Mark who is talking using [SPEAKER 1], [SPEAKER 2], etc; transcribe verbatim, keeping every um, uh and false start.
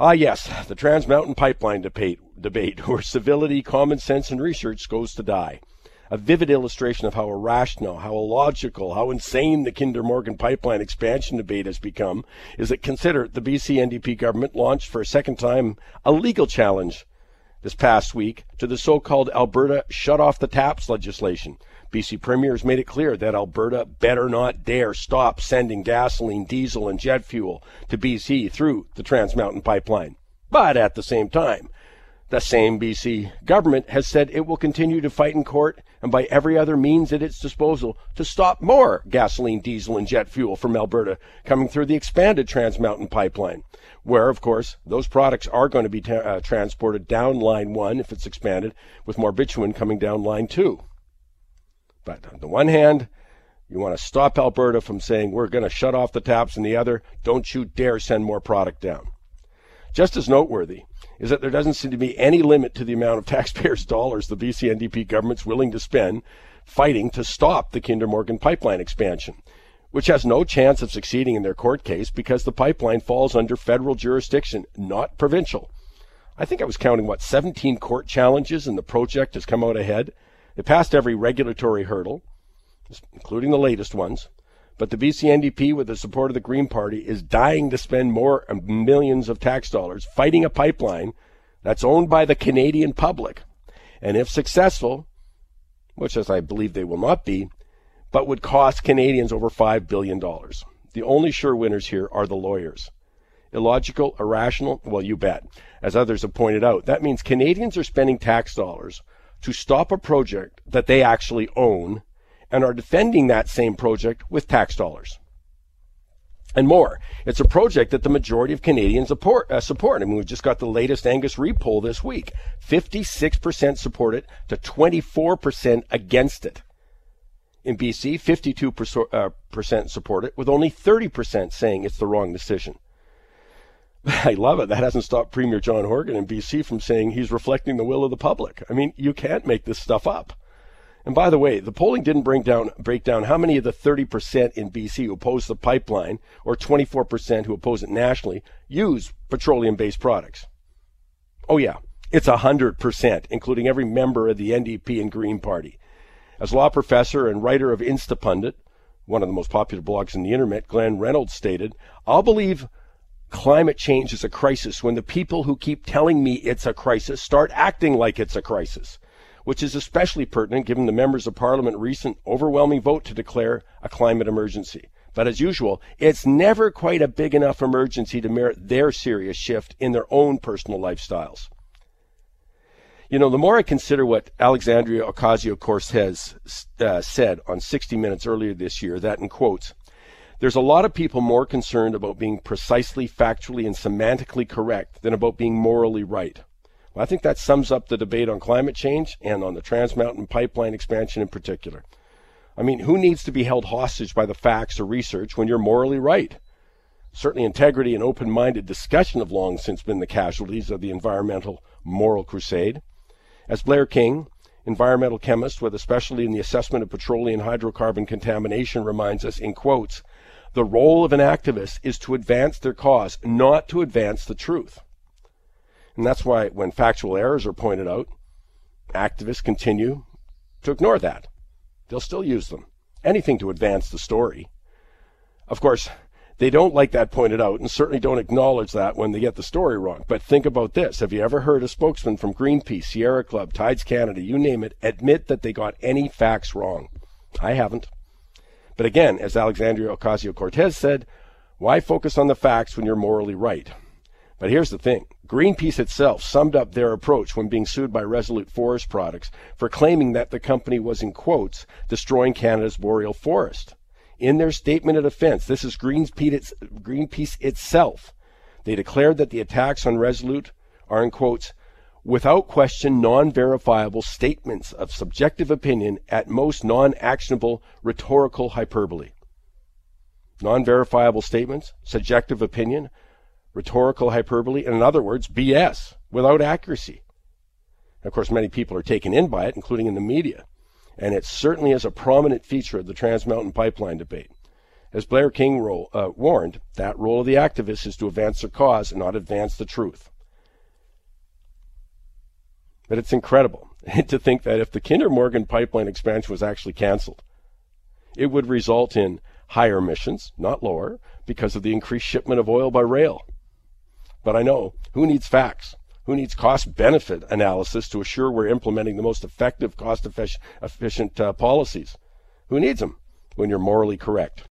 [SPEAKER 1] Ah, yes, the Trans Mountain Pipeline debate, debate, where civility, common sense, and research goes to die. A vivid illustration of how irrational, how illogical, how insane the Kinder Morgan pipeline expansion debate has become is that consider the B C N D P government launched for a second time a legal challenge this past week to the so-called Alberta Shut Off the Taps legislation. B C Premier has made it clear that Alberta better not dare stop sending gasoline, diesel, and jet fuel to B C through the Trans Mountain Pipeline. But at the same time, the same B C government has said it will continue to fight in court and by every other means at its disposal to stop more gasoline, diesel, and jet fuel from Alberta coming through the expanded Trans Mountain Pipeline, where, of course, those products are going to be ta- uh, transported down Line one if it's expanded, with more bitumen coming down Line two. But on the one hand, you want to stop Alberta from saying we're going to shut off the taps, and the other, don't you dare send more product down. Just as noteworthy is that there doesn't seem to be any limit to the amount of taxpayers' dollars the B C N D P government's willing to spend fighting to stop the Kinder Morgan pipeline expansion, which has no chance of succeeding in their court case because the pipeline falls under federal jurisdiction, not provincial. I think I was counting, what, seventeen court challenges, and the project has come out ahead. It passed every regulatory hurdle, including the latest ones. But the B C N D P, with the support of the Green Party, is dying to spend more millions of tax dollars fighting a pipeline that's owned by the Canadian public. And if successful, which as I believe they will not be, but would cost Canadians over five billion dollars. The only sure winners here are the lawyers. Illogical, irrational, well, you bet. As others have pointed out, that means Canadians are spending tax dollars to stop a project that they actually own and are defending that same project with tax dollars. And more, it's a project that the majority of Canadians support. Uh, support. I mean, we've just got the latest Angus Reid poll this week. fifty-six percent support it to twenty-four percent against it. In B C, fifty-two percent support it, with only thirty percent saying it's the wrong decision. I love it. That hasn't stopped Premier John Horgan in B C from saying he's reflecting the will of the public. I mean, you can't make this stuff up. And by the way, the polling didn't break down, break down how many of the thirty percent in B C who oppose the pipeline, or twenty-four percent who oppose it nationally, use petroleum-based products. Oh yeah, it's one hundred percent, including every member of the N D P and Green Party. As law professor and writer of Instapundit, one of the most popular blogs on the internet, Glenn Reynolds stated, I'll believe climate change is a crisis when the people who keep telling me it's a crisis start acting like it's a crisis, which is especially pertinent given the members of Parliament's recent overwhelming vote to declare a climate emergency. But as usual, it's never quite a big enough emergency to merit their serious shift in their own personal lifestyles. You know, the more I consider what Alexandria Ocasio-Cortez uh, said on sixty minutes earlier this year, that, in quotes, there's a lot of people more concerned about being precisely, factually, and semantically correct than about being morally right. Well, I think that sums up the debate on climate change and on the Trans Mountain Pipeline expansion in particular. I mean, who needs to be held hostage by the facts or research when you're morally right? Certainly integrity and open-minded discussion have long since been the casualties of the environmental moral crusade. As Blair King, environmental chemist with a specialty in the assessment of petroleum and hydrocarbon contamination, reminds us, in quotes, the role of an activist is to advance their cause, not to advance the truth. And that's why when factual errors are pointed out, activists continue to ignore that. They'll still use them. Anything to advance the story. Of course, they don't like that pointed out and certainly don't acknowledge that when they get the story wrong. But think about this. Have you ever heard a spokesman from Greenpeace, Sierra Club, Tides Canada, you name it, admit that they got any facts wrong? I haven't. But again, as Alexandria Ocasio-Cortez said, why focus on the facts when you're morally right? But here's the thing. Greenpeace itself summed up their approach when being sued by Resolute Forest Products for claiming that the company was, in quotes, destroying Canada's boreal forest. In their statement of defense, this is Greenpeace, Greenpeace itself. They declared that the attacks on Resolute are, in quotes, without question non-verifiable statements of subjective opinion, at most non-actionable rhetorical hyperbole. Non-verifiable statements, subjective opinion, rhetorical hyperbole, and in other words, B S, without accuracy. And of course, many people are taken in by it, including in the media. And it certainly is a prominent feature of the Trans Mountain Pipeline debate. As Blair King ro- uh, warned, that role of the activist is to advance their cause and not advance the truth. But it's incredible to think that if the Kinder Morgan pipeline expansion was actually canceled, it would result in higher emissions, not lower, because of the increased shipment of oil by rail. But I know, who needs facts? Who needs cost-benefit analysis to assure we're implementing the most effective, cost-efficient uh, policies? Who needs them when you're morally correct?